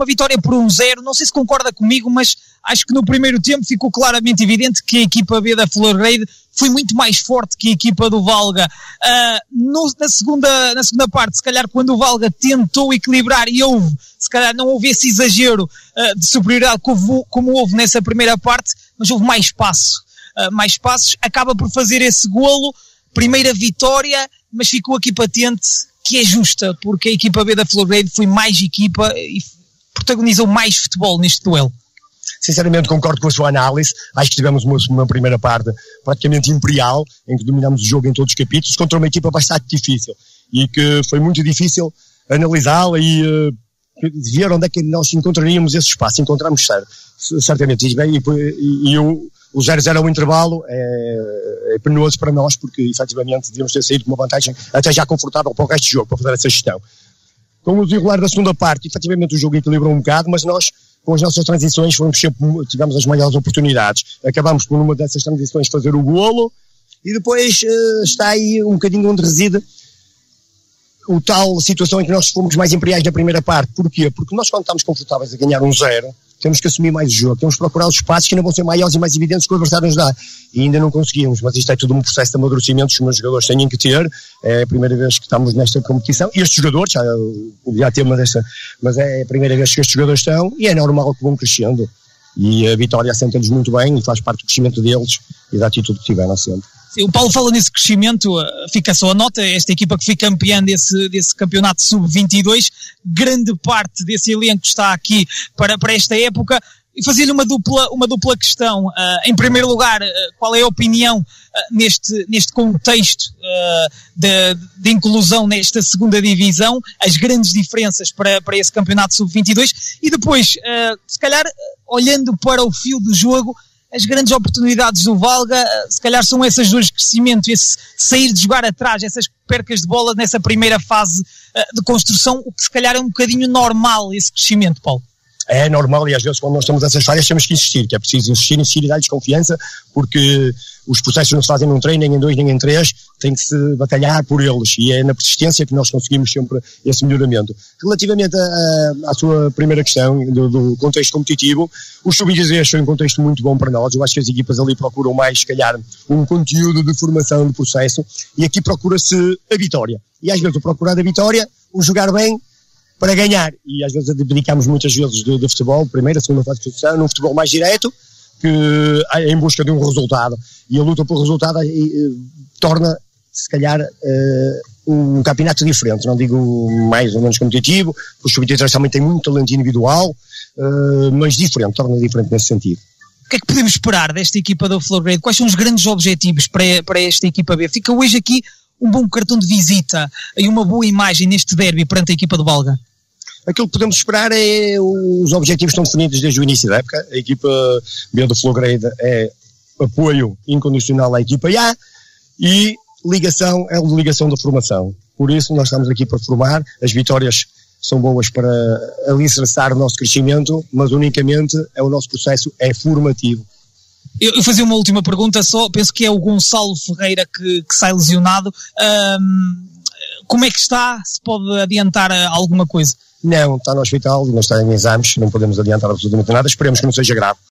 uma vitória por 1-0, não sei se concorda comigo, mas acho que no primeiro tempo ficou claramente evidente que a equipa B da Florgrade foi muito mais forte que a equipa do Valga. Na segunda parte, se calhar quando o Valga tentou equilibrar e se calhar não houve esse exagero de superioridade como houve nessa primeira parte, mas houve mais passos, acaba por fazer esse golo, primeira vitória, mas ficou aqui patente que é justa, porque a equipa B da Florgrade foi mais equipa e protagonizou mais futebol neste duelo. Sinceramente concordo com a sua análise, acho que tivemos uma primeira parte praticamente imperial, em que dominámos o jogo em todos os capítulos, contra uma equipa bastante difícil, e que foi muito difícil analisá-la e ver onde é que nós encontraríamos esse espaço. Encontramos certamente, e o 0-0 ao intervalo é penoso para nós, porque efetivamente devíamos ter saído com uma vantagem até já confortável para o resto do jogo, para fazer essa gestão. Com o desenrolar da segunda parte, efetivamente o jogo equilibrou um bocado, mas nós, com as nossas transições, tivemos as maiores oportunidades. Acabámos por numa dessas transições fazer o golo, e depois está aí um bocadinho onde reside o tal situação em que nós fomos mais imperiais na primeira parte. Porquê? Porque nós, quando estamos confortáveis a ganhar 1-0, temos que assumir mais o jogo, temos que procurar os espaços que ainda vão ser maiores e mais evidentes que o adversário nos dá. E ainda não conseguimos, mas isto é tudo um processo de amadurecimento que os meus jogadores têm que ter. É a primeira vez que estamos nesta competição, e estes jogadores, já tema desta, mas é a primeira vez que estes jogadores estão, e é normal que vão crescendo. E a vitória assenta-lhes muito bem e faz parte do crescimento deles e da atitude que tiveram sempre. Sim, o Paulo fala nesse crescimento, fica só a nota, esta equipa que foi campeã desse campeonato sub-22, grande parte desse elenco está aqui para esta época, e fazia-lhe uma dupla questão. Em primeiro lugar, qual é a opinião neste contexto de inclusão nesta segunda divisão, as grandes diferenças para esse campeonato sub-22, e depois, se calhar, olhando para o fio do jogo, as grandes oportunidades do Valga, se calhar são essas duas de crescimento, esse sair de jogar atrás, essas percas de bola nessa primeira fase de construção, o que se calhar é um bocadinho normal esse crescimento, Paulo. É normal, e às vezes quando nós estamos nessas falhas temos que insistir, que é preciso insistir e dar-lhes confiança, porque os processos não se fazem num treino, nem em 2, nem em 3, tem que se batalhar por eles, e é na persistência que nós conseguimos sempre esse melhoramento. Relativamente à sua primeira questão do contexto competitivo, o sub-23 foi um contexto muito bom para nós. Eu acho que as equipas ali procuram mais, se calhar, um conteúdo de formação do processo, e aqui procura-se a vitória, e às vezes o procurar a vitória, o jogar bem para ganhar, e às vezes dedicamos muitas vezes de futebol, primeira, segunda fase de construção, num futebol mais direto, que em busca de um resultado, e a luta pelo resultado torna, se calhar, um campeonato diferente, não digo mais ou menos competitivo, o sub-23 também tem muito talento individual, mas diferente, torna diferente nesse sentido. O que é que podemos esperar desta equipa da Florgrade? Quais são os grandes objetivos para esta equipa B? Fica hoje aqui um bom cartão de visita e uma boa imagem neste derby perante a equipa do Valga? Aquilo que podemos esperar é os objetivos estão definidos desde o início da época. A equipa B do Florgrade é apoio incondicional à equipa A, e ligação é a ligação da formação. Por isso nós estamos aqui para formar. As vitórias são boas para alicerçar o nosso crescimento, mas unicamente o nosso processo é formativo. Eu fazia uma última pergunta só, penso que é o Gonçalo Ferreira que sai lesionado. Como é que está? Se pode adiantar alguma coisa? Não, está no hospital e não está em exames, não podemos adiantar absolutamente nada, esperemos que não seja grave.